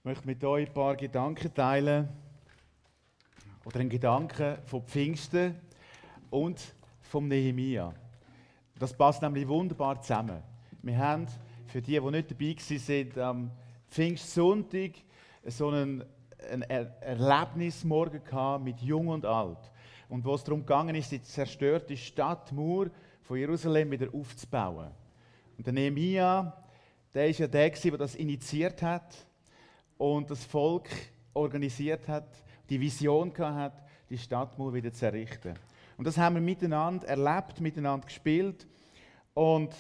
möchte mit euch ein paar Gedanken teilen. Oder einen Gedanken von Pfingsten und vom Nehemia. Das passt nämlich wunderbar zusammen. Wir haben, für die nicht dabei waren, am Pfingstsonntag so einen Erlebnismorgen gehabt mit Jung und Alt. Und wo es darum ging, ist, die zerstörte Stadtmauer von Jerusalem wieder aufzubauen. Und der Nehemia, der ist ja der, der das initiiert hat und das Volk organisiert hat, die Vision hat, die Stadtmauer wieder zu errichten. Und das haben wir miteinander erlebt, miteinander gespielt. Und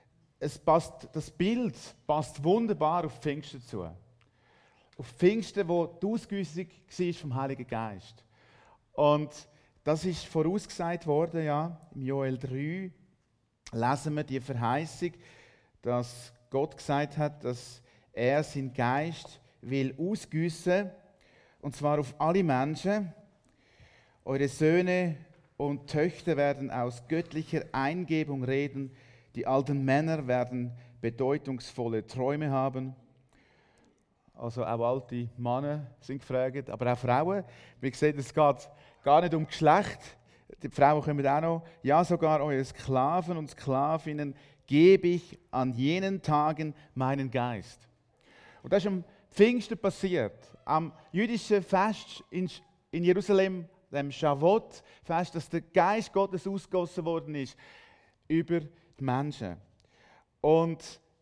das Bild passt wunderbar auf Pfingsten zu. Auf Pfingsten, wo die Ausgüssung war vom Heiligen Geist. Und das ist vorausgesagt worden, ja, im Joel 3 lesen wir die Verheißung, dass Gott gesagt hat, dass er seinen Geist will ausgüssen, und zwar auf alle Menschen. Eure Söhne und Töchter werden aus göttlicher Eingebung reden, die alten Männer werden bedeutungsvolle Träume haben. Also auch alte Männer sind gefragt, aber auch Frauen. Wie gesagt, es geht gar nicht um Geschlecht. Die Frauen kommen auch noch. Ja, sogar eure Sklaven und Sklavinnen gebe ich an jenen Tagen meinen Geist. Und das ist am Pfingsten passiert. Am jüdischen Fest in Jerusalem, dem Shavuot-Fest, dass der Geist Gottes ausgegossen worden ist über die Menschen. Und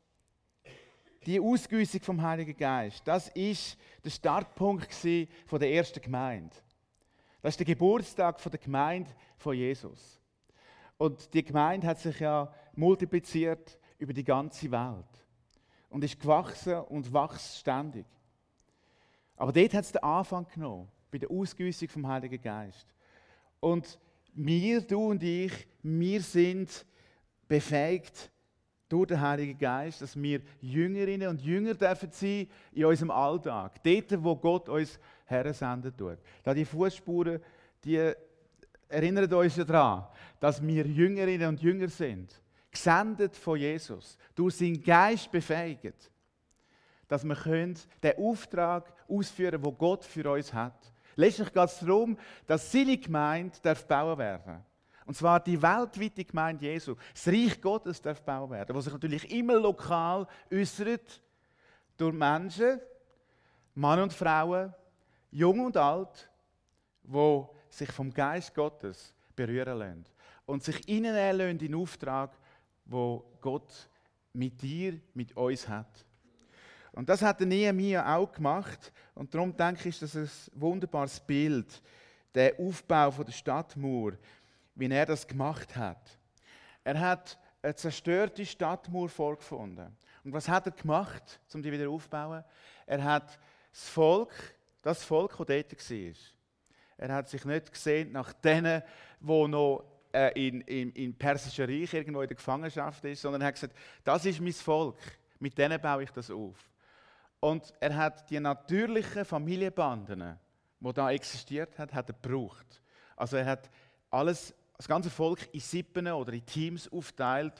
die Ausgüssung vom Heiligen Geist, das ist der Startpunkt von der ersten Gemeinde. Das ist der Geburtstag der Gemeinde von Jesus. Und die Gemeinde hat sich ja multipliziert über die ganze Welt und ist gewachsen und wächst ständig. Aber dort hat es den Anfang genommen, bei der Ausgüssung vom Heiligen Geist. Und wir, du und ich, wir sind befähigt durch den Heiligen Geist, dass wir Jüngerinnen und Jünger dürfen sein in unserem Alltag. Dort, wo Gott uns hersenden tut. Da die Fußspuren, die erinnern uns ja daran, dass wir Jüngerinnen und Jünger sind. Gesendet von Jesus. Durch seinen Geist befähigt. Dass wir den Auftrag ausführen können, den Gott für uns hat. Letztlich geht es darum, dass seine Gemeinde bauen werden darf. Und zwar die weltweite Gemeinde Jesu. Das Reich Gottes darf bauen werden, was sich natürlich immer lokal äußert durch Menschen, Männer und Frauen, jung und alt, die sich vom Geist Gottes berühren lassen und sich hineinnehmen lassen in den Auftrag, wo Gott mit dir, mit uns hat. Und das hat der Nehemia auch gemacht. Und darum denke ich, ist das ein wunderbares Bild, der Aufbau der Stadtmauer, wie er das gemacht hat. Er hat eine zerstörte Stadtmauer vorgefunden. Und was hat er gemacht, um die wieder aufzubauen? Er hat das Volk, das dort war. Er hat sich nicht gesehen nach denen, die noch im Persischen Reich irgendwo in der Gefangenschaft ist, sondern er hat gesagt, das ist mein Volk, mit denen baue ich das auf. Und er hat die natürlichen Familienbanden, die da existiert hat, er gebraucht. Also er hat das ganze Volk in Sippen oder in Teams aufteilt,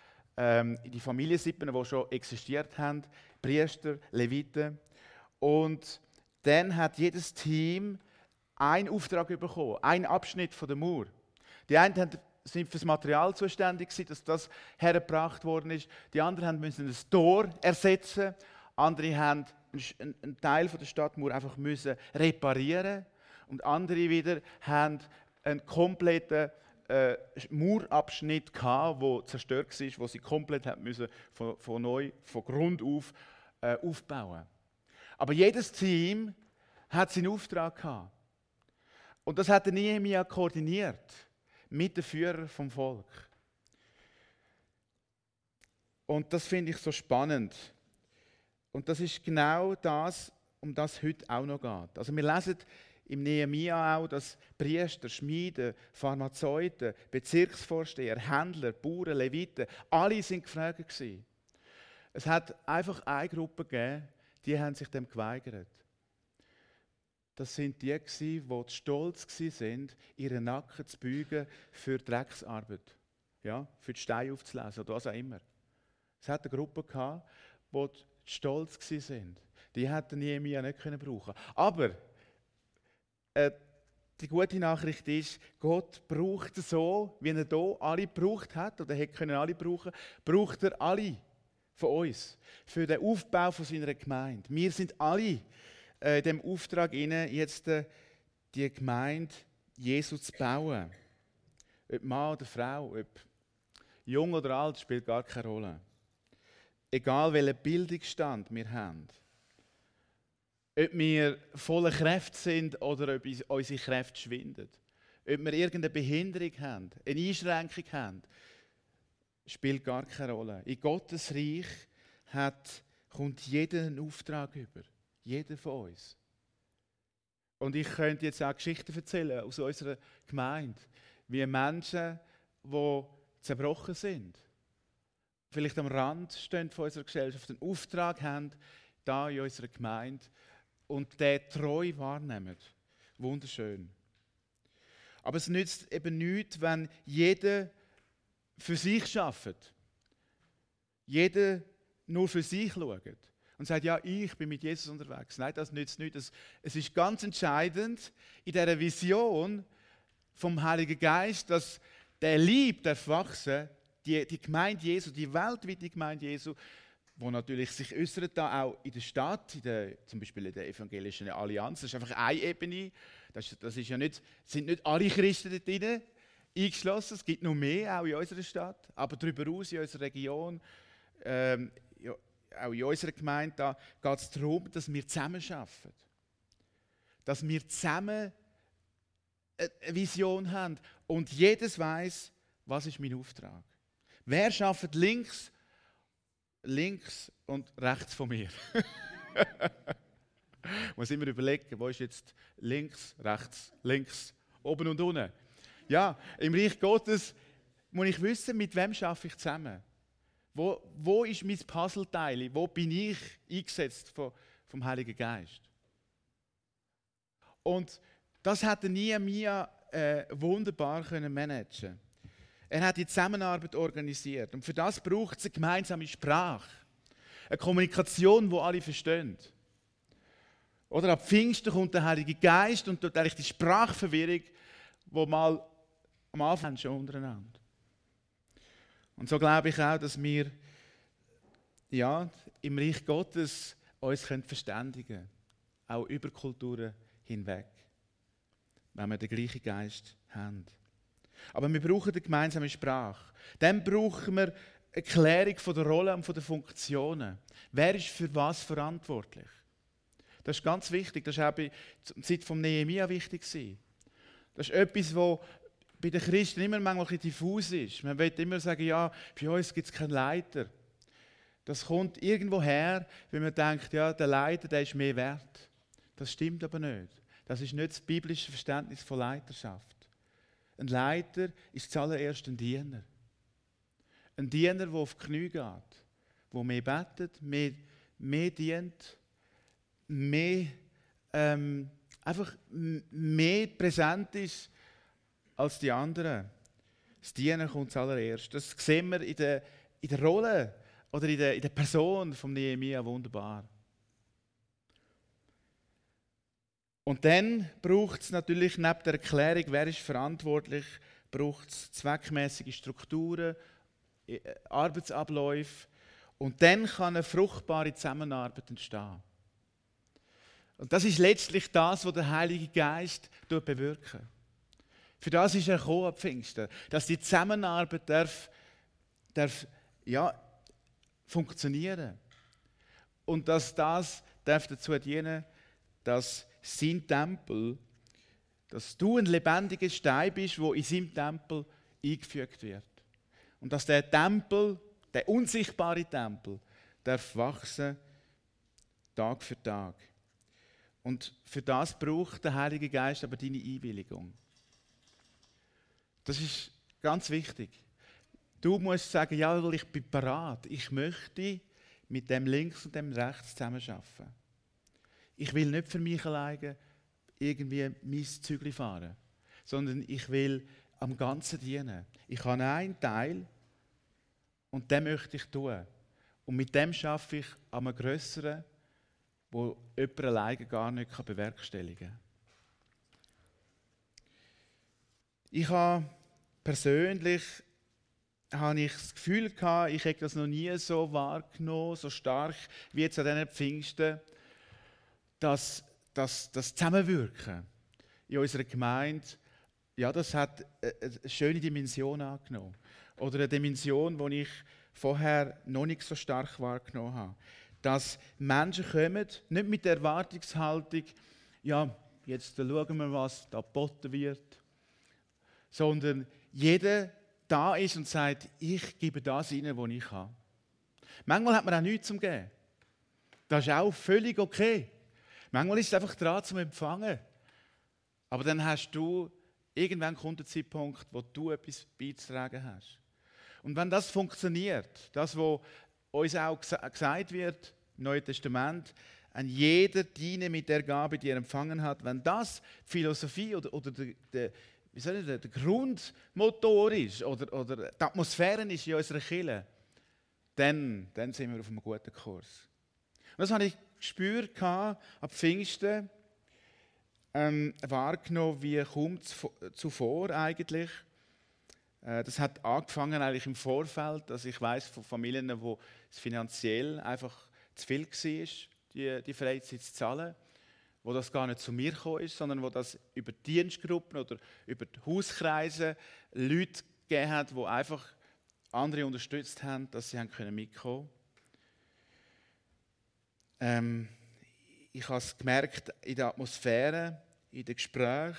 in die Familiensippen, die schon existiert haben, Priester, Leviten. Und dann hat jedes Team einen Auftrag bekommen, einen Abschnitt von der Mauer. Die einen sind für das Material zuständig, dass das hergebracht worden ist. Die anderen mussten ein Tor ersetzen. Andere haben einen Teil der Stadtmauer einfach müssen reparieren. Und andere wieder haben einen kompletten Mauerabschnitt gehabt, der zerstört war, wo sie komplett müssen von Grund auf aufbauen. Aber jedes Team hat seinen Auftrag gehabt. Und das hat der Nehemia koordiniert mit den Führern vom Volk. Und das finde ich so spannend. Und das ist genau das, um das es heute auch noch geht. Also wir lesen im Nehemia auch, dass Priester, Schmiede, Pharmazeuten, Bezirksvorsteher, Händler, Bauern, Leviten, alle sind gefragt gewesen. Es hat einfach eine Gruppe gegeben, die haben sich dem geweigert. Das sind die, die stolz waren, ihren Nacken zu beugen für Drecksarbeit. Ja, für die Steine aufzulesen oder was auch immer. Es hat eine Gruppe gehabt, die stolz waren. Die hätte Nehemia nicht brauchen können. Aber die gute Nachricht ist, Gott braucht so, wie er hier alle gebraucht hat, oder hätte können alle brauchen, braucht er alle von uns für den Aufbau von seiner Gemeinde. Wir sind alle in dem Auftrag inne, jetzt die Gemeinde Jesu zu bauen. Ob Mann oder Frau, ob jung oder alt, spielt gar keine Rolle. Egal welchen Bildungsstand wir haben. Ob wir voller Kräfte sind oder ob unsere Kräfte schwinden. Ob wir irgendeine Behinderung haben, eine Einschränkung haben, spielt gar keine Rolle. In Gottes Reich kommt jeder einen Auftrag über. Jeder von uns. Und ich könnte jetzt auch Geschichten erzählen aus unserer Gemeinde, wie Menschen, die zerbrochen sind, vielleicht am Rand stehen von unserer Gesellschaft, einen Auftrag haben, da in unserer Gemeinde, und den treu wahrnehmen. Wunderschön. Aber es nützt eben nichts, wenn jeder für sich arbeitet. Jeder nur für sich schaut. Und sagt, ja, ich bin mit Jesus unterwegs. Nein, das nützt nichts. Es ist ganz entscheidend in dieser Vision vom Heiligen Geist, dass der Liebe darf wachsen, die Gemeinde Jesu, die weltweite Gemeinde Jesu, wo natürlich sich äußert da auch in der Stadt, zum Beispiel in der evangelischen Allianz. Das ist einfach eine Ebene. Das ist ja nicht, sind nicht alle Christen dort drin eingeschlossen. Es gibt noch mehr, auch in unserer Stadt. Aber darüber hinaus in unserer Region, auch in unserer Gemeinde, da geht es darum, dass wir zusammen arbeiten. Dass wir zusammen eine Vision haben und jedes weiss, was ist mein Auftrag. Wer arbeitet links und rechts von mir? Ich muss immer überlegen, wo ist jetzt links, oben und unten. Ja, im Reich Gottes muss ich wissen, mit wem arbeite ich zusammen. Wo ist mein Puzzleteil? Wo bin ich eingesetzt vom Heiligen Geist? Und das hat Nehemia wunderbar managen. Er hat die Zusammenarbeit organisiert. Und für das braucht es eine gemeinsame Sprache. Eine Kommunikation, die alle verstehen. Oder ab Pfingsten kommt der Heilige Geist und tut eigentlich die Sprachverwirrung, die mal am Anfang schon untereinander. Und so glaube ich auch, dass wir im Reich Gottes uns verständigen können. Auch über Kulturen hinweg. Wenn wir den gleichen Geist haben. Aber wir brauchen eine gemeinsame Sprache. Dann brauchen wir eine Klärung von der Rolle und von den Funktionen. Wer ist für was verantwortlich? Das ist ganz wichtig. Das war auch zur Zeit von Nehemia wichtig. Das ist etwas, was bei den Christen immer manchmal ein bisschen diffus ist. Man will immer sagen, ja, bei uns gibt es keinen Leiter. Das kommt irgendwo her, wenn man denkt, ja, der Leiter, der ist mehr wert. Das stimmt aber nicht. Das ist nicht das biblische Verständnis von Leiterschaft. Ein Leiter ist zuallererst ein Diener. Ein Diener, der auf die Knie geht, der mehr betet, mehr dient, einfach mehr präsent ist als die anderen. Das Dienen kommt zuallererst. Das sehen wir in der Rolle oder in der Person von Nehemia wunderbar. Und dann braucht es natürlich neben der Erklärung, wer ist verantwortlich, braucht es zweckmäßige Strukturen, Arbeitsabläufe und dann kann eine fruchtbare Zusammenarbeit entstehen. Und das ist letztlich das, was der Heilige Geist bewirkt. Für das ist er gekommen am Pfingsten, dass die Zusammenarbeit darf funktionieren. Und dass das darf dazu dienen, dass sein Tempel, dass du ein lebendiger Stein bist, der in seinem Tempel eingefügt wird. Und dass der Tempel, der unsichtbare Tempel, darf wachsen, Tag für Tag. Und für das braucht der Heilige Geist aber deine Einwilligung. Das ist ganz wichtig. Du musst sagen, ja, ich bin bereit. Ich möchte mit dem links und dem rechts zusammenarbeiten. Ich will nicht für mich alleine irgendwie mein Zügel fahren, sondern ich will am Ganzen dienen. Ich habe einen Teil und den möchte ich tun. Und mit dem arbeite ich an einem grösseren, wo jemand alleine gar nicht bewerkstelligen kann. Ich habe persönlich das Gefühl gehabt, ich hätte das noch nie so wahrgenommen, so stark wie jetzt an diesen Pfingsten, dass das Zusammenwirken in unserer Gemeinde, ja, das hat eine schöne Dimension angenommen. Oder eine Dimension, die ich vorher noch nicht so stark wahrgenommen habe. Dass Menschen kommen, nicht mit der Erwartungshaltung, ja, jetzt schauen wir, was da geboten wird, sondern jeder da ist und sagt, ich gebe das rein, was ich habe. Manchmal hat man auch nichts zum Geben. Das ist auch völlig okay. Manchmal ist es einfach dran zum Empfangen. Aber dann hast du, irgendwann kommt der Zeitpunkt, wo du etwas beizutragen hast. Und wenn das funktioniert, das, was uns auch gesagt wird im Neuen Testament, an jeder diene mit der Gabe, die er empfangen hat, wenn das die Philosophie oder der Grundmotor ist oder die Atmosphäre ist in unserer Kirche, dann sind wir auf einem guten Kurs. Und das habe ich gespürt ab Pfingsten, wahrgenommen wie kaum zuvor eigentlich. Das hat angefangen eigentlich im Vorfeld, dass ich weiss von Familien, wo es finanziell einfach zu viel war, die Freizeit zu zahlen, wo das gar nicht zu mir gekommen ist, sondern wo das über Dienstgruppen oder über die Hauskreise Leute gegeben hat, die einfach andere unterstützt haben, dass sie mitkommen können. Ich habe es gemerkt in der Atmosphäre, in den Gesprächen.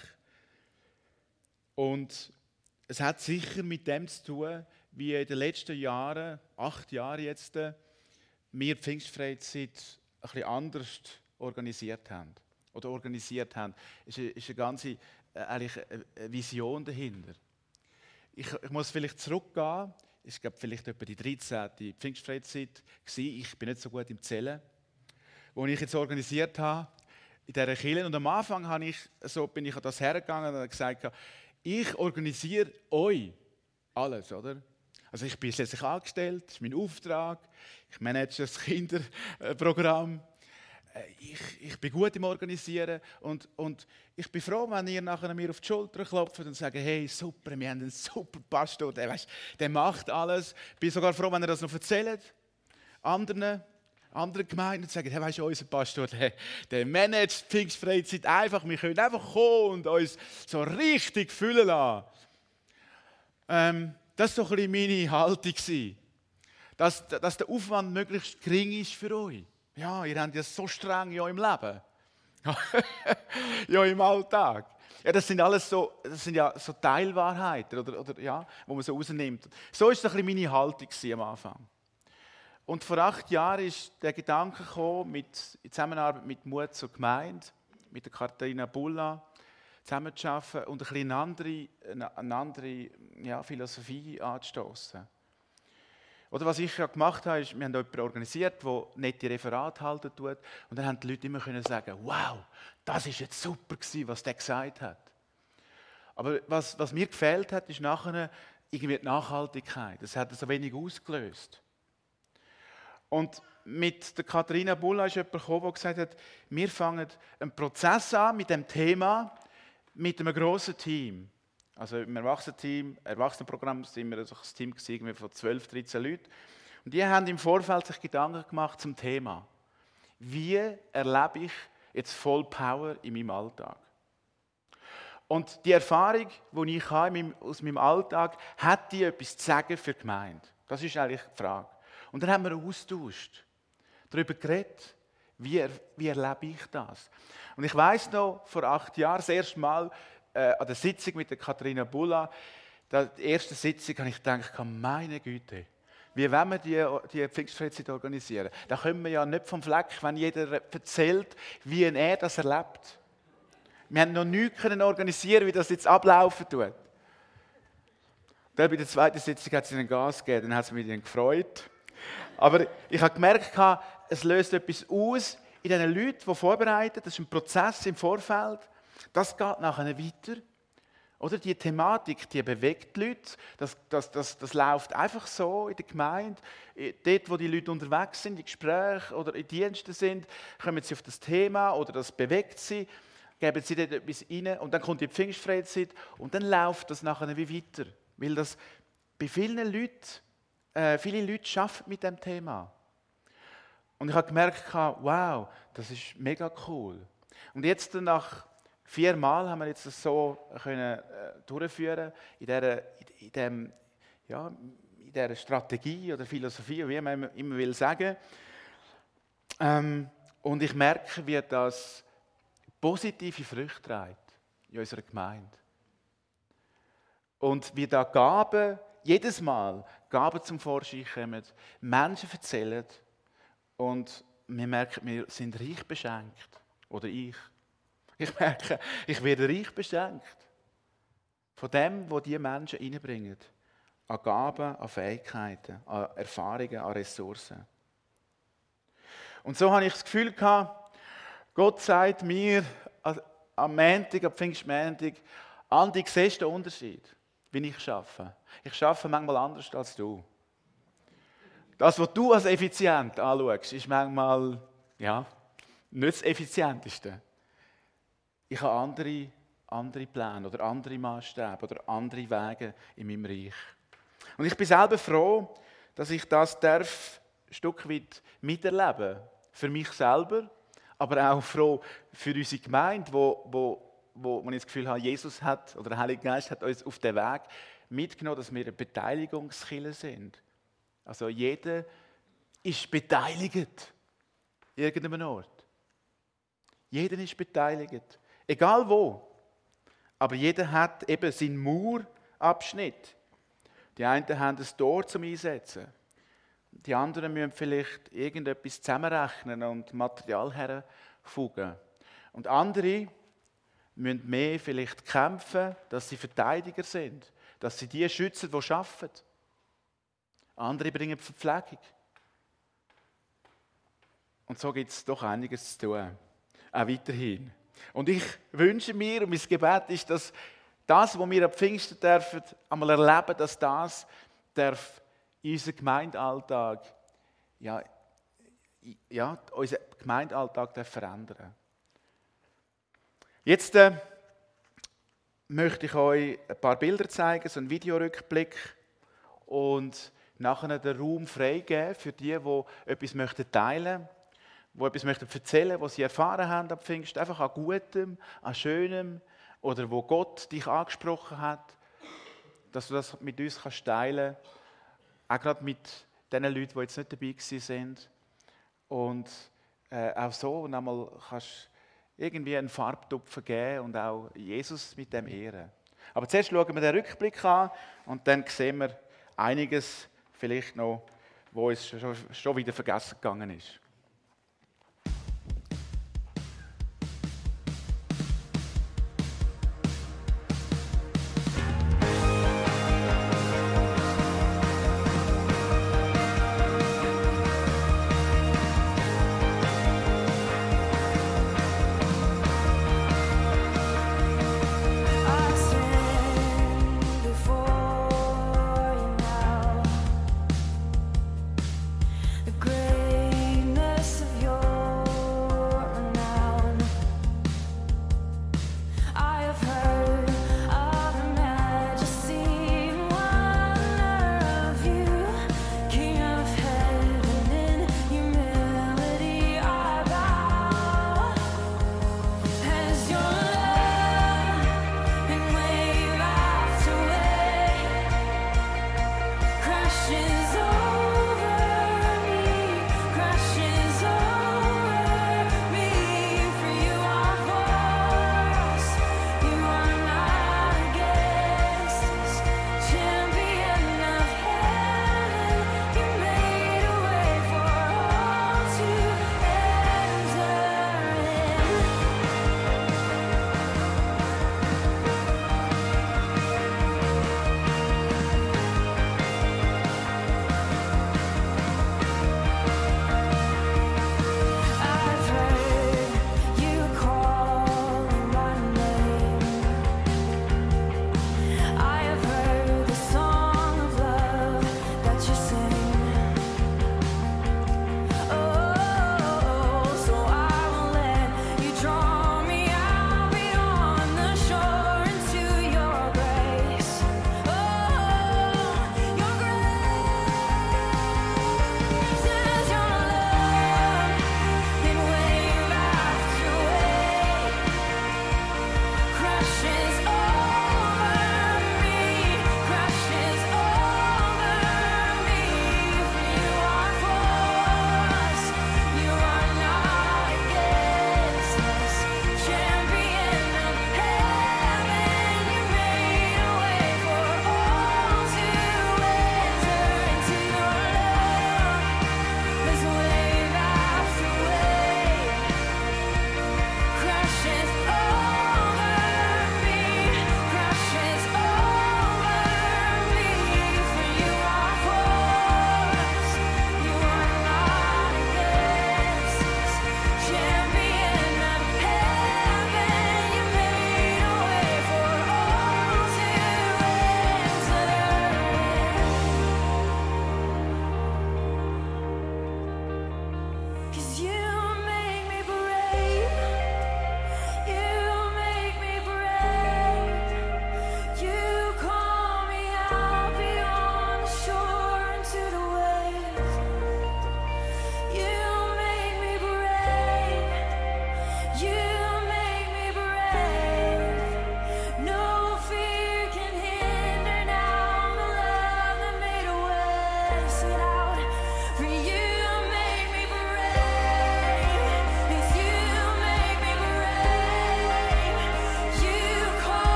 Und es hat sicher mit dem zu tun, wie in den letzten Jahren, 8 Jahre jetzt, wir die Pfingstfreizeit ein bisschen anders organisiert haben. Oder organisiert haben. Es ist eine ganze eigentlich eine Vision dahinter. Ich muss vielleicht zurückgehen. Es gab vielleicht etwa die 13. Pfingstfreizeit. Ich bin nicht so gut im Zählen. Wo ich jetzt organisiert habe, in dieser Kirche. Und am Anfang bin ich an das hergegangen und habe gesagt, ich organisiere euch alles, oder? Also ich bin letztlich angestellt, das ist mein Auftrag. Ich manage das Kinderprogramm. Ich bin gut im Organisieren und ich bin froh, wenn ihr nachher mir auf die Schulter klopft und sagt, hey, super, wir haben einen super Pastor, der macht alles. Ich bin sogar froh, wenn ihr das noch erzählt, anderen Gemeinden sagen, hey, weißt du, unser Pastor, der managt die Pfingstfreizeit einfach, wir können einfach kommen und uns so richtig füllen lassen. Das war doch ein bisschen meine Haltung, dass der Aufwand möglichst gering ist für euch. Ja, ihr habt ja so streng ja im Leben. Ja, im Alltag. Ja, das sind ja so Teilwahrheiten, oder, ja, wo man so rausnimmt. So war das ein bisschen meine Haltung am Anfang. Und vor 8 Jahren ist der Gedanke gekommen, in Zusammenarbeit mit Mut zur Gemeinde, mit der Katharina Bulla zusammenzuarbeiten und eine andere Philosophie anzustoßen. Oder was ich gemacht habe, ist, wir haben jemanden organisiert, der nette Referate halten tut. Und dann haben die Leute immer sagen, wow, das war jetzt super gewesen, was der gesagt hat. Aber was mir gefehlt hat, ist nachher irgendwie die Nachhaltigkeit. Das hat so wenig ausgelöst. Und mit der Katharina Bulla ist jemand gekommen, der gesagt hat, wir fangen einen Prozess an mit dem Thema, mit einem grossen Team. Also im Erwachsenenprogramm sind wir ein Team von 12, 13 Leuten. Und die haben im Vorfeld sich Gedanken gemacht zum Thema. Wie erlebe ich jetzt voll Power in meinem Alltag? Und die Erfahrung, die ich habe aus meinem Alltag, hat die etwas zu sagen für die Gemeinde? Das ist eigentlich die Frage. Und dann haben wir austauscht, darüber geredet, wie erlebe ich das? Und ich weiss noch, vor 8 Jahren, das erste Mal an der Sitzung mit der Katharina Bulla, die erste Sitzung, habe ich gedacht, meine Güte, wie wollen wir die Pfingstfreizeit organisieren? Da können wir ja nicht vom Fleck, wenn jeder erzählt, wie er das erlebt. Wir haben noch nichts organisieren, wie das jetzt ablaufen tut. Dann bei der zweiten Sitzung hat es ihnen Gas gegeben, dann hat es mich gefreut. Aber ich habe gemerkt, es löst etwas aus in den Leuten, die vorbereiten. Das ist ein Prozess im Vorfeld. Das geht nachher weiter. Oder die Thematik, die bewegt die Leute. Das läuft einfach so in der Gemeinde. Dort, wo die Leute unterwegs sind, in Gesprächen oder in Diensten sind, kommen sie auf das Thema oder das bewegt sie, geben sie dort etwas rein und dann kommt die Pfingstfreizeit und dann läuft das nachher wie weiter. Weil das bei vielen Leuten, viele Leute arbeiten mit dem Thema. Und ich habe gemerkt, wow, das ist mega cool. Und jetzt nach 4 Mal haben wir jetzt das so können, durchführen in dieser Strategie oder Philosophie, wie man immer will sagen. Und ich merke, wie das positive Früchte trägt in unserer Gemeinde. Und wie da Gaben, jedes Mal Gaben zum Vorschein kommen, Menschen erzählen und wir merken, wir sind reich beschenkt. Oder ich. Ich merke, ich werde reich beschenkt. Von dem, was diese Menschen reinbringen. An Gaben, an Fähigkeiten, an Erfahrungen, an Ressourcen. Und so habe ich das Gefühl gehabt, Gott sagt mir am Montag, am Pfingstmontag, Andi, siehst du den Unterschied, wie ich arbeite? Ich arbeite manchmal anders als du. Das, was du als effizient anschaust, ist manchmal nicht das Effizienteste. Ich habe andere Pläne oder andere Maßstäbe oder andere Wege in meinem Reich. Und ich bin selber froh, dass ich das ein Stück weit miterleben darf. Für mich selber, aber auch froh für unsere Gemeinde, wo man das Gefühl hat, Jesus hat, oder der Heilige Geist hat uns auf den Weg mitgenommen, dass wir eine Beteiligungskirche sind. Also jeder ist beteiligt. Irgendeinem Ort. Jeder ist beteiligt. Egal wo. Aber jeder hat eben seinen Mauerabschnitt. Die einen haben ein Tor zum Einsetzen. Die anderen müssen vielleicht irgendetwas zusammenrechnen und Material herfugen. Und andere müssen mehr vielleicht kämpfen, dass sie Verteidiger sind. Dass sie die schützen, die arbeiten. Andere bringen Verpflegung. Und so gibt es doch einiges zu tun. Auch weiterhin. Und ich wünsche mir, und mein Gebet ist, dass das, was wir am Pfingsten dürfen, einmal erleben, dass das darf in unseren Gemeindealltag, unseren Gemeindealltag verändern. Jetzt möchte ich euch ein paar Bilder zeigen, so einen Videorückblick und nachher den Raum freigeben für die etwas teilen möchten, die etwas erzählen möchten, was sie erfahren haben am Pfingsten, einfach an Gutem, an Schönem oder wo Gott dich angesprochen hat, dass du das mit uns teilen kannst, auch gerade mit den Leuten, die jetzt nicht dabei sind und auch so und einmal kannst irgendwie einen Farbtupfer geben und auch Jesus mit dem ehren. Aber zuerst schauen wir den Rückblick an und dann sehen wir einiges vielleicht noch, wo es schon wieder vergessen gegangen ist. Greatness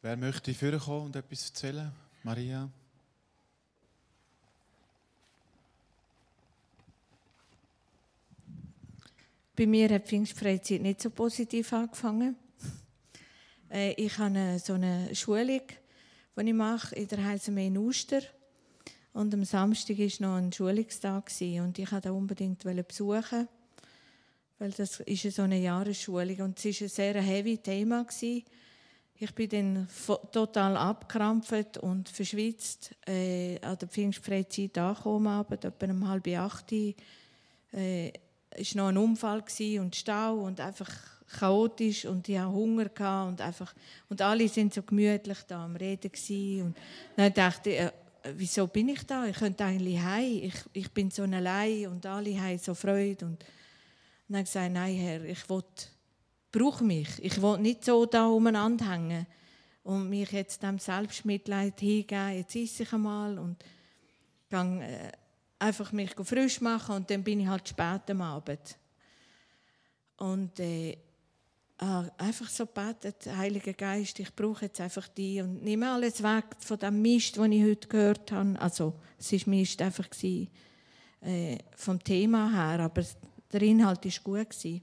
Wer möchte vorkommen und etwas erzählen? Maria? Bei mir hat die Pfingstfreizeit nicht so positiv angefangen. Ich habe so eine Schulung, die ich mache in der Heilsarmee in Uster. Und am Samstag war noch ein Schulungstag und ich wollte unbedingt besuchen, weil das ist so eine Jahresschulung und es war ein sehr heavy Thema. Ich bin dann total abgekrampft und verschwitzt an der Pfingstfreizeit angekommen, etwa um 7:30. Es war noch ein Unfall und Stau und einfach chaotisch und ich hatte Hunger und alle sind so gemütlich da am Reden gewesen. Und dann dachte ich, wieso bin ich da? Ich könnte eigentlich heim. Ich bin so allein und alle haben so Freude. Und dann habe ich gesagt, nein Herr, brauche mich. Ich will nicht so da umeinander hängen und mich jetzt dem Selbstmitleid hingeben. Jetzt esse ich einmal und gehe einfach mich frisch machen und dann bin ich halt spät am Abend. Und einfach so gebetet, Heiliger Geist, ich brauche jetzt einfach dich und nehme alles weg von dem Mist, den ich heute gehört habe. Also es war Mist einfach vom Thema her, aber der Inhalt war gut.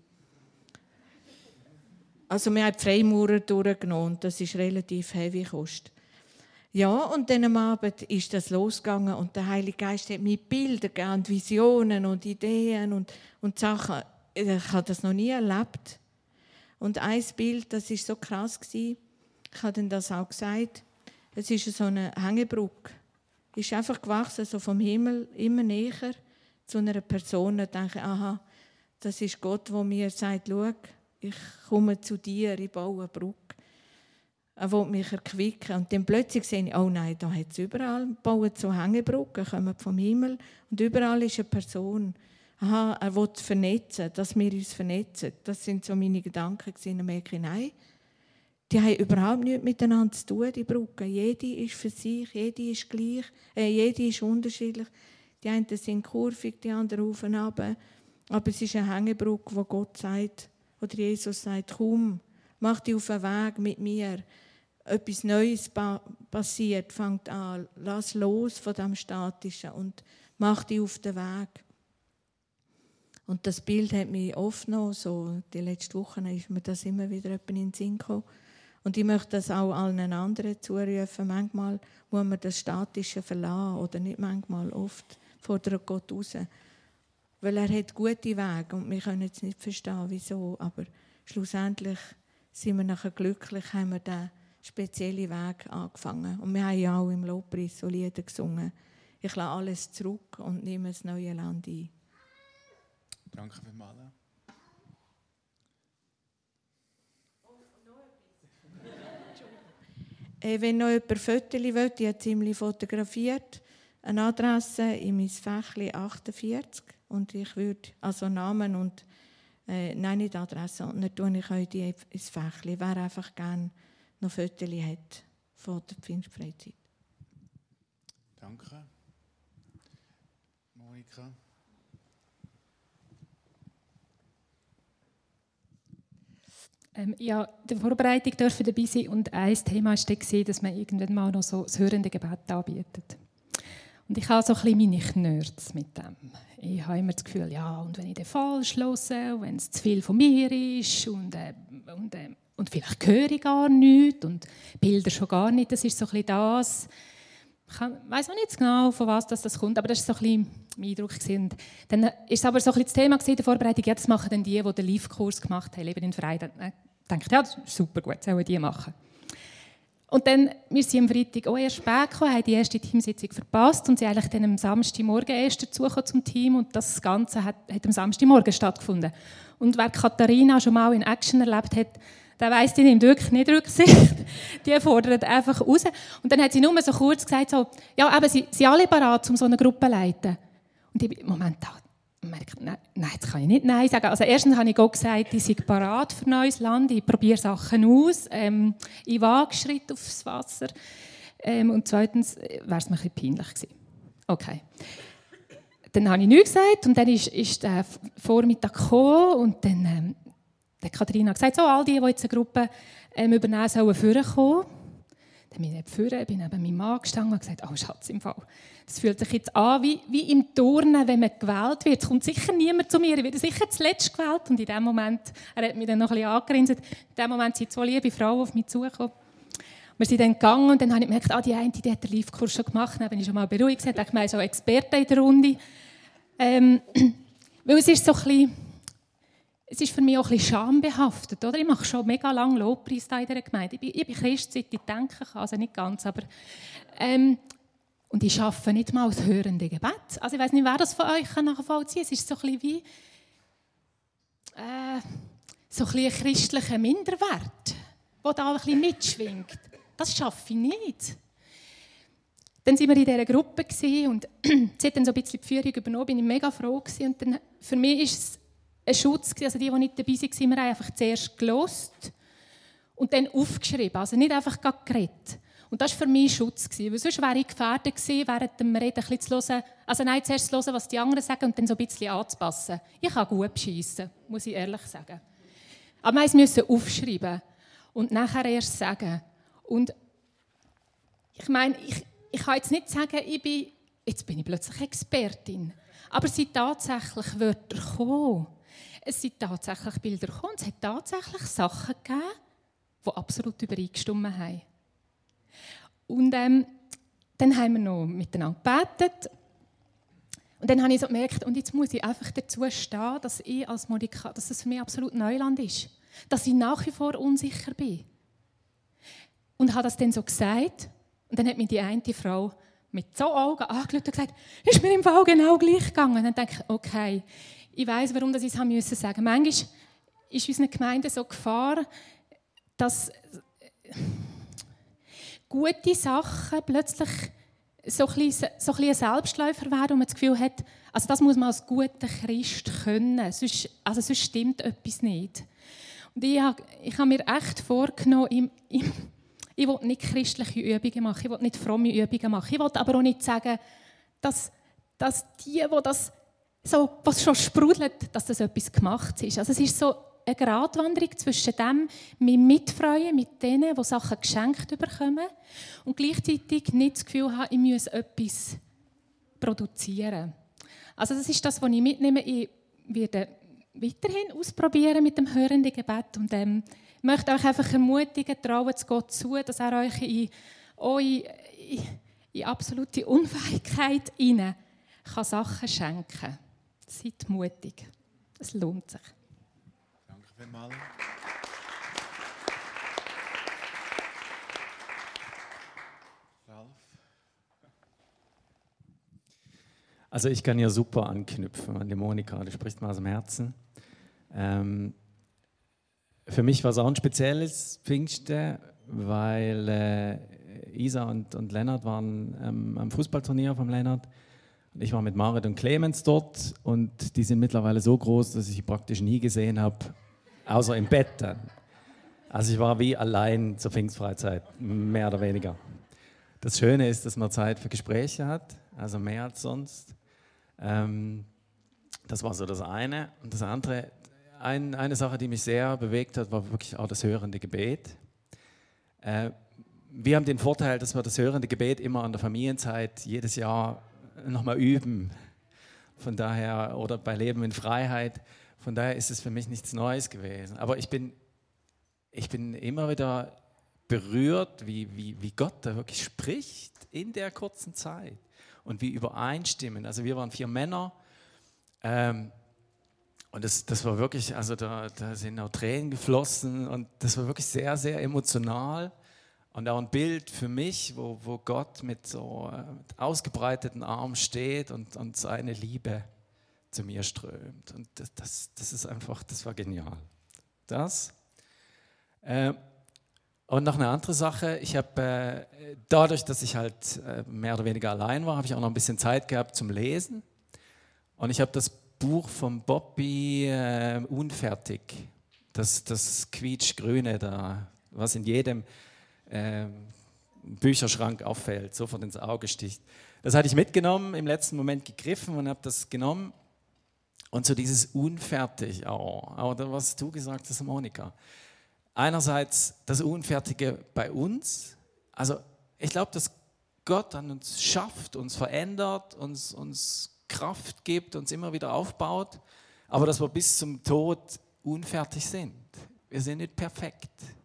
Also wir haben die Freimaurer durchgenommen, das ist relativ heavy Kost. Ja, und dann am Abend ist das losgegangen und der Heilige Geist hat mir Bilder gegeben, Visionen und Ideen und Sachen. Ich habe das noch nie erlebt. Und ein Bild, das war so krass. Ich habe dann das auch gesagt. Es ist so eine Hängebrücke. Es ist einfach gewachsen, so vom Himmel, immer näher zu einer Person. Und ich denke, aha, das ist Gott, der mir sagt, schau, ich komme zu dir, ich baue eine Brücke. Er will mich erquicken. Und dann plötzlich sehe ich, oh nein, da hat es überall, bauen so Hängebrücken, kommen vom Himmel. Und überall ist eine Person. Aha, er will vernetzen, dass wir uns vernetzen. Das sind so meine Gedanken. Dann merke ich, nein, die haben überhaupt nichts miteinander zu tun, die Brücken. Jede ist für sich, jede ist gleich, jede ist unterschiedlich. Die einen sind kurvig, die anderen rauf und runter. Aber es ist eine Hängebrücke, wo Gott sagt, oder Jesus sagt, komm, mach dich auf den Weg mit mir. Etwas Neues passiert, fängt an. Lass los von dem Statischen und mach dich auf den Weg. Und das Bild hat mich oft noch, so die letzten Wochen ist mir das immer wieder in den Sinn gekommen. Und ich möchte das auch allen anderen zurufen. Manchmal muss man das Statische verlassen, oder nicht manchmal, oft fordert Gott raus. Weil er hat gute Wege und wir können jetzt nicht verstehen, wieso. Aber schlussendlich sind wir nachher glücklich, haben wir diesen speziellen Weg angefangen. Und wir haben ja auch im Lobpreis so Lieder gesungen. Ich lasse alles zurück und nehme das neue Land ein. Danke vielmals. Wenn noch jemand Fotos will, ich habe ziemlich fotografiert, eine Adresse in mein Fächli 48 und ich würde, also Namen und, nein, nicht Adresse, und dann tue ich euch die ins Fächli, wer einfach gerne noch Fotos hat von der Pfingstfreizeit. Danke. Monika. Ja, der Vorbereitung dürfen dabei sein und ein Thema war, dass man irgendwann mal noch so das hörende Gebet anbietet. Und ich habe so ein bisschen meine Knörz mit dem. Ich habe immer das Gefühl, ja, und wenn ich den falsch höre, wenn es zu viel von mir ist und vielleicht höre ich gar nichts und Bilder schon gar nicht, das ist so ein bisschen das. Ich weiss auch nicht genau, von was das kommt, aber das war so ein bisschen mein Eindruck. Und dann war es aber so ein bisschen das Thema in der Vorbereitung, ja, das machen dann die den Live-Kurs gemacht haben, eben in Freitag. Dann dachte ich, ja, das ist super gut, das sollen die machen. Und dann, wir sind am Freitag auch erst spät gekommen, haben die erste Teamsitzung verpasst und sind eigentlich dann am Samstagmorgen erst dazugekommen zum Team und das Ganze hat am Samstagmorgen stattgefunden. Und wer Katharina schon mal in Action erlebt hat, der weiss, die nimmt wirklich nicht Rücksicht. Die fordert einfach raus. Und dann hat sie nur so kurz gesagt, so, ja, aber sie sind alle bereit, um so eine Gruppe zu leiten. Und ich bin im Moment da merke, nein, jetzt kann ich nicht Nein sagen. Also erstens habe ich Gott gesagt, ich sei bereit für neues Land, ich probiere Sachen aus, ich wage Schritt aufs Wasser. Und zweitens wäre es mir ein bisschen peinlich gewesen. Okay. Dann habe ich nichts gesagt und dann ist der Vormittag gekommen und dann hat Katharina gesagt, so, all die jetzt eine Gruppe übernehmen, sollen vorkommen. Dann bin ich nicht vorne, bin neben meinem Mann gestanden und gesagt, oh Schatz, im Fall. Das fühlt sich jetzt an wie im Turnen, wenn man gewählt wird. Es kommt sicher niemand zu mir, ich werde sicher zuletzt gewählt. Und in dem Moment, er hat mich dann noch ein bisschen angegrinst, in dem Moment sind 2 liebe Frauen auf mich zugekommen. Wir sind dann gegangen und dann habe ich gemerkt, die eine die hat den Live-Kurs schon gemacht. Dann bin ich schon mal beruhigt, ich dachte, wir haben so Experten in der Runde. Weil es ist so ein bisschen, es ist für mich auch ein bisschen schambehaftet. Oder? Ich mache schon mega lange Lobpreis in dieser Gemeinde. Ich bin Christ, seit ich denken kann, also nicht ganz, aber und ich arbeite nicht mal als hörende Gebet. Also ich weiss nicht, wer das von euch nachvollziehen kann. Es ist so ein bisschen wie so ein christlicher Minderwert, der da ein bisschen mitschwingt. Das schaffe ich nicht. Dann waren wir in dieser Gruppe und sie hat dann so ein bisschen die Führung übernommen, bin ich mega froh gewesen. Und dann, für mich ist es ein Schutz, also die nicht dabei waren, wir haben einfach zuerst gehört und dann aufgeschrieben, also nicht einfach geredet. Und das war für mich ein Schutz, weil sonst wäre ich gefährdet gewesen, während dem Reden ein bisschen zu hören, also nein, zuerst zu hören, was die anderen sagen und dann so ein bisschen anzupassen. Ich kann gut beschissen, muss ich ehrlich sagen. Aber wir mussten aufschreiben und nachher erst sagen. Und ich meine, ich kann jetzt nicht sagen, jetzt bin ich plötzlich Expertin. Aber es sind tatsächlich Wörter gekommen. Es sind tatsächlich Bilder gekommen. Es hat tatsächlich Sachen gegeben, die absolut übereingestimmt haben. Und dann haben wir noch miteinander gebetet. Und dann habe ich so gemerkt, und jetzt muss ich einfach dazu stehen, dass ich als Monika, dass das für mich absolut Neuland ist. Dass ich nach wie vor unsicher bin. Und habe das dann so gesagt. Und dann hat mir die eine Frau mit so Augen angeschaut und gesagt, ist mir im Fall genau gleich gegangen. Und dann denke ich, okay, ich weiss, warum ich es sagen musste. Manchmal ist unsere Gemeinde so Gefahr, dass gute Sachen plötzlich so ein bisschen ein Selbstläufer werden und man das Gefühl hat, also das muss man als guter Christ können, sonst stimmt etwas nicht. Und ich habe mir echt vorgenommen, ich will nicht christliche Übungen machen, ich will nicht fromme Übungen machen. Ich will aber auch nicht sagen, dass die das so, was schon sprudelt, dass das etwas gemacht ist. Also es ist so eine Gratwanderung zwischen dem, mich mitfreuen mit denen, die Sachen geschenkt bekommen und gleichzeitig nicht das Gefühl haben, ich muss etwas produzieren. Also das ist das, was ich mitnehme. Ich werde weiterhin ausprobieren mit dem hörenden Gebet und ich möchte euch einfach ermutigen, trauen zu Gott zu, dass er euch in absolute Unfähigkeit hinein kann Sachen schenken kann. Seid mutig. Es lohnt sich. Danke vielmals. Ralf? Also ich kann ja super anknüpfen an die Monika, die spricht mir aus dem Herzen. Für mich war es auch ein spezielles Pfingsten, weil Isa und Lennart waren am Fußballturnier vom Lennart. Und ich war mit Marit und Clemens dort und die sind mittlerweile so groß, dass ich sie praktisch nie gesehen habe, außer im Bett dann. Also ich war wie allein zur Pfingstfreizeit, mehr oder weniger. Das Schöne ist, dass man Zeit für Gespräche hat, also mehr als sonst. Das war so das eine. Und das andere, eine Sache, die mich sehr bewegt hat, war wirklich auch das hörende Gebet. Wir haben den Vorteil, dass wir das hörende Gebet immer an der Familienzeit jedes Jahr nochmal üben. Von daher, oder bei Leben in Freiheit. Von daher ist es für mich nichts Neues gewesen. Aber ich bin immer wieder berührt, wie Gott da wirklich spricht in der kurzen Zeit. Und wie übereinstimmen. Also wir waren 4 Männer. Und das war wirklich, also da sind auch Tränen geflossen. Und das war wirklich sehr, sehr emotional. Und auch ein Bild für mich, wo Gott mit so ausgebreiteten Armen steht und seine Liebe zu mir strömt. Und das ist einfach, das war genial. Das. Und noch eine andere Sache, ich habe dadurch, dass ich halt mehr oder weniger allein war, habe ich auch noch ein bisschen Zeit gehabt zum Lesen. Und ich habe das Buch von Bobby Unfertig, das quietschgrüne da, was in jedem Bücherschrank auffällt, sofort ins Auge sticht. Das hatte ich mitgenommen, im letzten Moment gegriffen und habe das genommen. Und so dieses Unfertig auch, was du gesagt hast, Monika. Einerseits das Unfertige bei uns, Also ich glaube, dass Gott an uns schafft, uns verändert, uns Kraft gibt, uns immer wieder aufbaut, aber dass wir bis zum Tod unfertig sind. Wir sind nicht perfekt.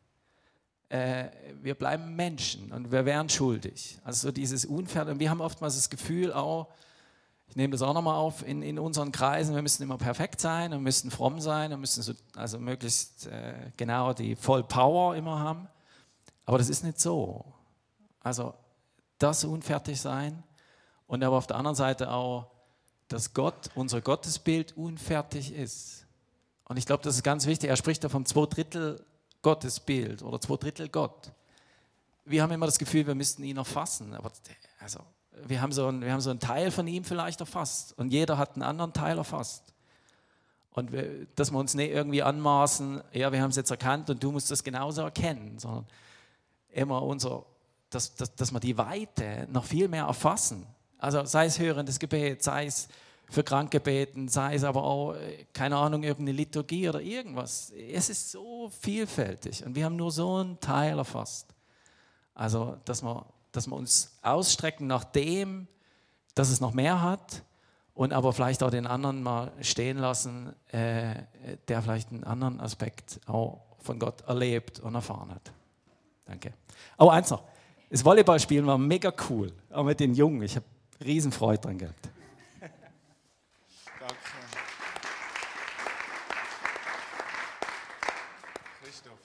Wir bleiben Menschen und wir wären schuldig. Also so dieses Unfertig. Und wir haben oftmals das Gefühl auch, ich nehme das auch nochmal auf, in unseren Kreisen, wir müssen immer perfekt sein, wir müssen fromm sein, wir müssen also möglichst genau die Vollpower immer haben. Aber das ist nicht so. Also das unfertig sein und aber auf der anderen Seite auch, dass Gott, unser Gottesbild unfertig ist. Und ich glaube, das ist ganz wichtig. Er spricht da vom 2/3 Gottesbild oder 2/3 Gott. Wir haben immer das Gefühl, wir müssten ihn erfassen. Aber also, wir haben so einen Teil von ihm vielleicht erfasst. Und jeder hat einen anderen Teil erfasst. Und dass wir uns nicht irgendwie anmaßen, ja, wir haben es jetzt erkannt und du musst das genauso erkennen, sondern immer dass wir die Weite noch viel mehr erfassen. Also sei es hörendes Gebet, sei es für Kranke beten, sei es aber auch, keine Ahnung, irgendeine Liturgie oder irgendwas. Es ist so vielfältig und wir haben nur so einen Teil erfasst. Also, dass wir uns ausstrecken nach dem, dass es noch mehr hat und aber vielleicht auch den anderen mal stehen lassen, der vielleicht einen anderen Aspekt auch von Gott erlebt und erfahren hat. Danke. Oh, eins noch. Das Volleyballspielen war mega cool, auch mit den Jungen. Ich habe riesen Freude dran gehabt. Danke. Christoph.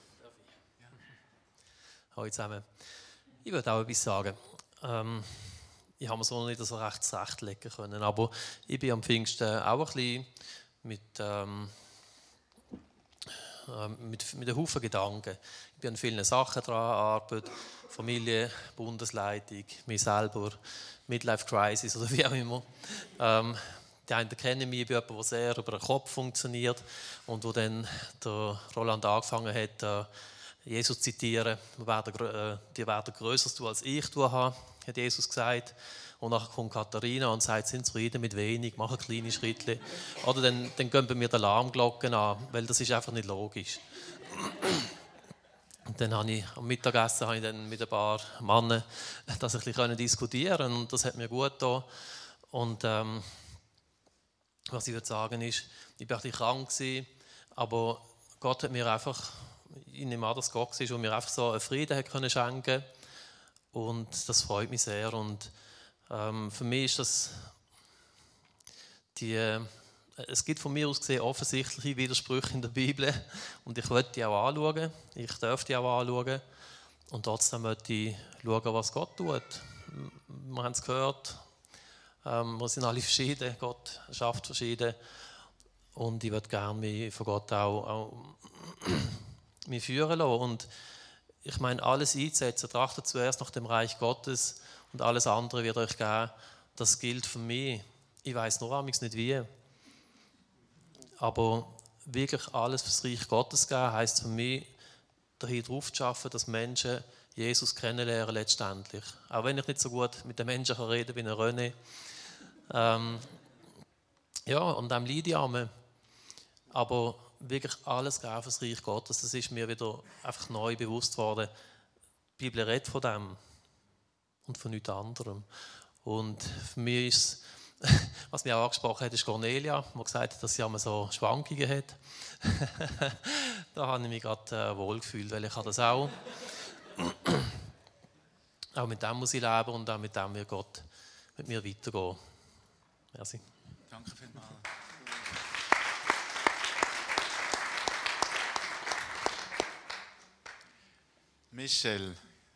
Hallo zusammen. Ich würde auch etwas sagen. Ich habe mir so nicht so recht zurechtlegen können, aber ich bin am Pfingsten auch ein bisschen mit einem Haufen Gedanken. Ich bin an vielen Sachen dran gearbeitet. Familie, Bundesleitung, mich selber, Midlife Crisis oder wie auch immer. Die einen kennen mich, ich bin jemand, der sehr über den Kopf funktioniert und wo dann der Roland angefangen hat, Jesus zu zitieren. Die werden grösser tun, als ich tun habe, hat Jesus gesagt. Und nachher kommt Katharina und sagt, sind zufrieden mit wenig, machen kleine Schritte. Oder dann gehen bei mir die Alarmglocken an, weil das ist einfach nicht logisch. Und dann habe ich am Mittagessen dann mit ein paar Männern das ein bisschen diskutieren und das hat mir gut getan. Und was ich würde sagen ist, ich war ein bisschen krank gewesen, aber Gott hat mir einfach, ich nehme an, dass Gott war, und mir einfach so einen Frieden hat können schenken. Und das freut mich sehr. Und für mich ist das es gibt von mir aus gesehen offensichtliche Widersprüche in der Bibel und ich möchte die auch anschauen, ich darf die auch anschauen und trotzdem möchte ich schauen, was Gott tut. Wir haben es gehört, wir sind alle verschieden, Gott schafft verschieden und ich würde gerne mich von Gott auch mich führen lassen. Und ich meine, alles einsetzen, trachtet zuerst nach dem Reich Gottes und alles andere wird euch geben, das gilt für mich. Ich weiss nur amigs nicht wie. Aber wirklich alles für das Reich Gottes geben, heisst für mich, dahin drauf zu arbeiten, dass Menschen Jesus kennenlernen letztendlich. Auch wenn ich nicht so gut mit den Menschen reden kann, wie ein René. Ja, und dem leide ich an. Aber wirklich alles geben für das Reich Gottes, das ist mir wieder einfach neu bewusst worden. Die Bibel redet von dem und von nichts anderem. Und für mich ist was mich auch angesprochen hat, ist Cornelia, die gesagt hat, dass sie immer so Schwankungen hat. Da habe ich mich gerade wohlgefühlt, weil ich habe das auch. Auch mit dem muss ich leben und auch mit dem wird Gott mit mir weitergehen. Merci. Danke vielmals. Michelle.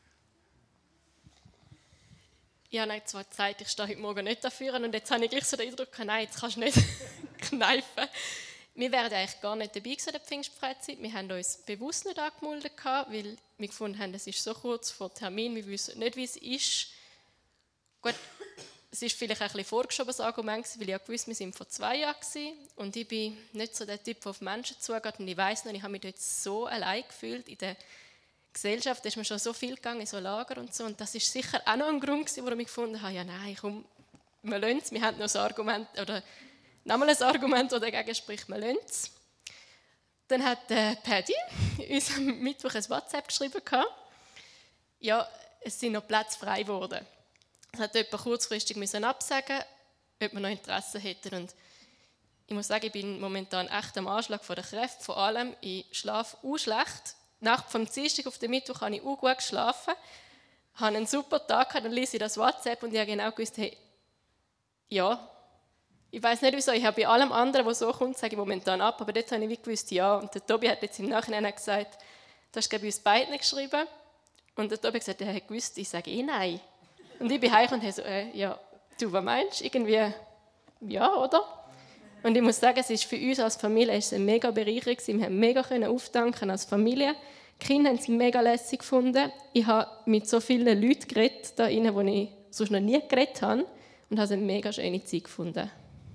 Ich habe zwar gesagt, ich stehe heute Morgen nicht dafür und jetzt habe ich gleich so den Eindruck, nein, jetzt kannst du nicht kneifen. Wir wären eigentlich gar nicht dabei gewesen, der Pfingstfreizeit. Wir haben uns bewusst nicht angemeldet, weil wir gefunden haben, es ist so kurz vor Termin, wir wissen nicht, wie es ist. Gut, es ist vielleicht ein bisschen vorgeschobenes Argument, weil ich ja gewusst, wir sind vor 2 Jahren gewesen, und ich bin nicht so der Typ, der auf Menschen zugeht. Und ich weiss noch, ich habe mich dort so allein gefühlt in der Gesellschaft, da ist mir schon so viel gegangen, in so Lager und so. Und das ist sicher auch noch ein Grund, warum ich gefunden habe, ja nein, komm, wir lassen es. Wir haben noch ein Argument, oder nochmal ein Argument, das dagegen spricht, wir lassen es. Dann hat Paddy uns am Mittwoch ein WhatsApp geschrieben. Ja, es sind noch Plätze frei geworden. Es hat jemand kurzfristig absagen, ob wir noch Interesse hätten. Und ich muss sagen, ich bin momentan echt am Anschlag von der Kräfte, vor allem ich schlafe auch schlecht. Nacht vom Dienstag auf den Mittwoch habe ich auch gut geschlafen, habe einen super Tag gehabt, dann lese ich das WhatsApp und ich habe genau gewusst, hey, ja, ich weiß nicht wieso, ich habe bei allem anderen, was so kommt, sage ich momentan ab, aber dort habe ich gewusst, ja. Und der Tobi hat jetzt im Nachhinein gesagt, du hast bei uns beiden geschrieben. Und der Tobi hat gesagt, er hat gewusst, ich sage nein. Und ich bin heim und habe so, ja, du, was meinst du? Irgendwie, ja, oder? Und ich muss sagen, es ist für uns als Familie eine mega Bereicherung gewesen. Wir haben mega auftanken als Familie. Die Kinder haben es mega lässig gefunden. Ich habe mit so vielen Leuten geredet, da rein, die ich sonst noch nie geredet habe. Und habe eine mega schöne Zeit gefunden.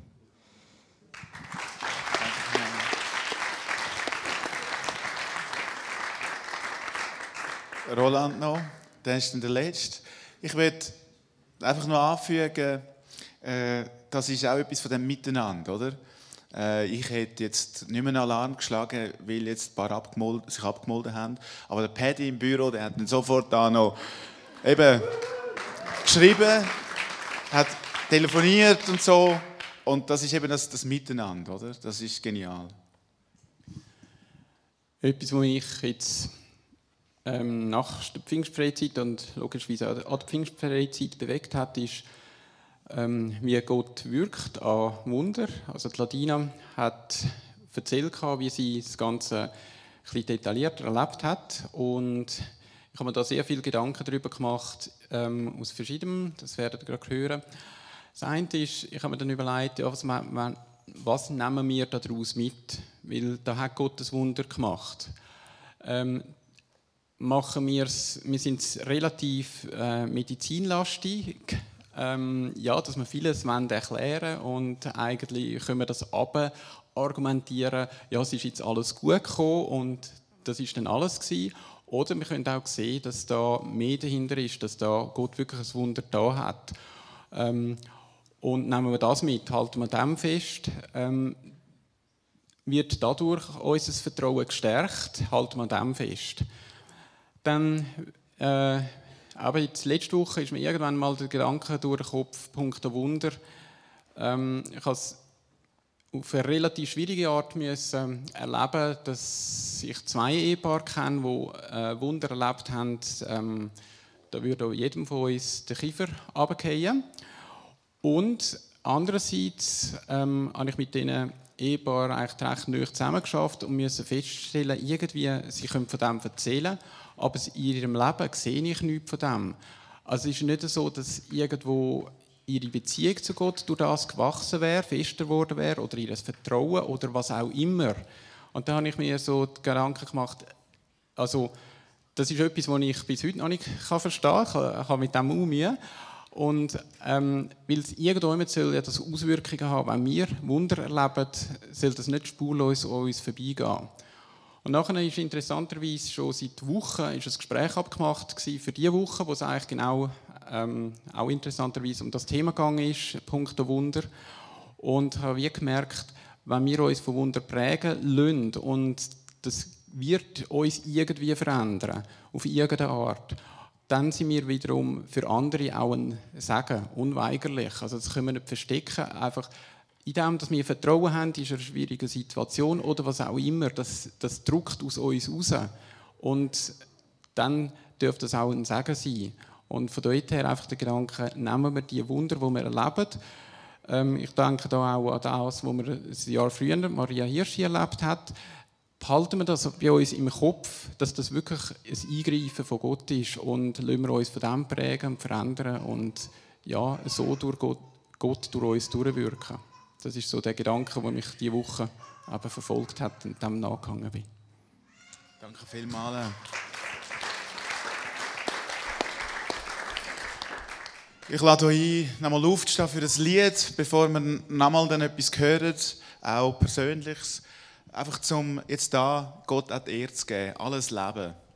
Roland noch, der ist dann der Letzte. Ich will einfach noch anfügen, das ist auch etwas von dem Miteinander, oder? Ich hätte jetzt nicht mehr einen Alarm geschlagen, weil jetzt ein paar sich abgemolden haben. Aber der Paddy im Büro, der hat dann sofort da noch eben geschrieben, hat telefoniert und so. Und das ist eben das Miteinander, oder? Das ist genial. Etwas, was ich jetzt nach der Pfingstfreizeit und logischerweise an der Pfingstfreizeit bewegt hat, ist, wie Gott wirkt an Wunder. Also die Ladina hat erzählt, wie sie das Ganze ein bisschen detaillierter erlebt hat. Und ich habe mir da sehr viele Gedanken darüber gemacht, aus verschiedenen, das werdet ihr gerade hören. Das eine ist, ich habe mir dann überlegt, ja, was nehmen wir daraus mit? Weil da hat Gott ein Wunder gemacht. Wir sind relativ medizinlastig, dass wir vieles erklären wollen und eigentlich können wir das argumentieren, ja, es ist jetzt alles gut gekommen und das ist dann alles gewesen. Oder wir können auch sehen, dass da mehr dahinter ist, dass da Gott wirklich ein Wunder da hat. Und nehmen wir das mit, halten wir dem fest, wird dadurch unser Vertrauen gestärkt, halten wir dem fest. Dann, aber jetzt letzte Woche ist mir irgendwann mal der Gedanke durch den Kopf, Punkt Wunder. Ich habe es auf eine relativ schwierige Art müssen erleben, dass ich 2 Ehepaare kenne, die Wunder erlebt haben. Da würde auch jedem von uns der Kiefer runterfallen. Und andererseits habe ich mit diesen Ehepaaren eigentlich recht nahe zusammengearbeitet und musste feststellen, irgendwie, sie können von dem erzählen, aber in ihrem Leben sehe ich nichts von dem. Also es ist nicht so, dass irgendwo ihre Beziehung zu Gott durch das gewachsen wäre, fester geworden wäre oder ihr Vertrauen oder was auch immer. Und da habe ich mir so die Gedanken gemacht, also das ist etwas, was ich bis heute noch nicht verstehen kann. Ich habe mit dem auch Mühe. Und weil es irgendwo immer soll ja das Auswirkungen haben, wenn wir Wunder erleben, soll das nicht spurlos an uns vorbeigehen. Und nachher ist interessanterweise schon seit Wochen ein Gespräch abgemacht für diese Woche, wo es eigentlich genau auch interessanterweise um das Thema gegangen ist, Punkt Wunder. Und habe wie gemerkt, wenn wir uns von Wunder prägen lassen und das wird uns irgendwie verändern, auf irgendeine Art, dann sind wir wiederum für andere auch ein Segen, unweigerlich. Also das können wir nicht verstecken. Einfach in dem, dass wir Vertrauen haben in einer schwierigen Situation oder was auch immer, das drückt aus uns raus. Und dann dürfte das auch ein Segen sein. Und von dort her einfach der Gedanke, nehmen wir die Wunder, die wir erleben. Ich denke da auch an das, was wir ein Jahr früher Maria Hirsch erlebt hat. Behalten wir das bei uns im Kopf, dass das wirklich ein Eingreifen von Gott ist und lassen wir uns von dem prägen und verändern und ja, so durch Gott durch uns durchwirken. Das ist so der Gedanke, der mich diese Woche eben verfolgt hat und dem nachgegangen bin. Danke vielmals. Ich lade euch ein, nochmal aufzustehen für das Lied, bevor wir nochmal dann etwas hören, auch Persönliches. Einfach zum jetzt da Gott an die Ehre zu geben, alles Leben.